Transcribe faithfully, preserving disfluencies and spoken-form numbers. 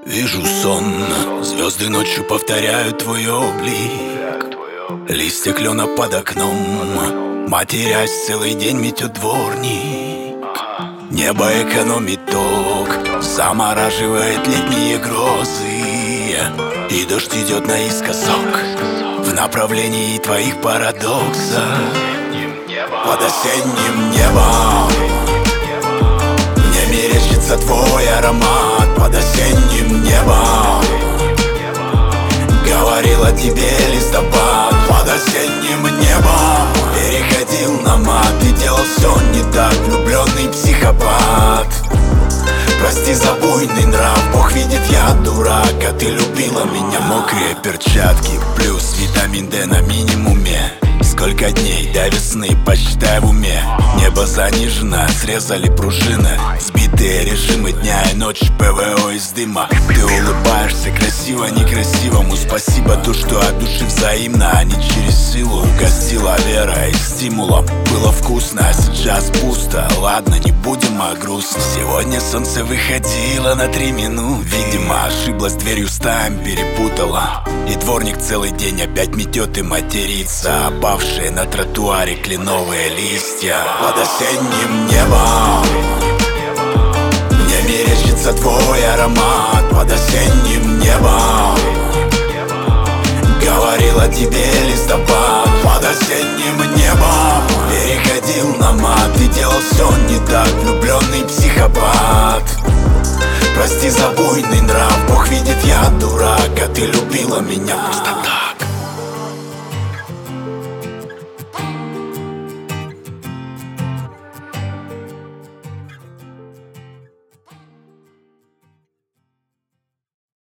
Вижу сон, звезды ночью повторяют твой облик. Листья клена под окном, матерясь, целый день метет дворник. Небо экономит ток, замораживает летние грозы. И дождь идет наискосок в направлении твоих парадоксов. Под осенним небом мне мерещится твой аромат. Под осенним небом говорил о тебе листопад. Под осенним небом переходил на мат и делал все не так, влюбленный психопат. Прости за буйный нрав, Бог видит, я дурак, а ты любила меня. Мокрые перчатки плюс витамин Д на минимуме. Сколько дней до весны, посчитай в уме. Небо занижено, срезали пружины. Сбитые режимы дня и ночи, ПВО из дыма. Ты улыбаешься красиво некрасивому. Спасибо, то, что от души взаимно, а не через силу. Угостила верой и стимулом. Было вкусно, а сейчас пусто. Ладно, не будем о грустном. Сегодня солнце выходило на три минуты. Видимо, ошиблась дверью, стаем перепутала. И дворник целый день опять метет и матерится. Опавшие на тротуаре кленовые листья. Под осенним небом мне мерещится твой аромат. Под осенним небом говорил о тебе листопад. Под осенним небом переходил на мат и делал все не так, влюбленный психопат. Прости за буйный нрав, Бог видит, я дурак, а ты любила меня просто так.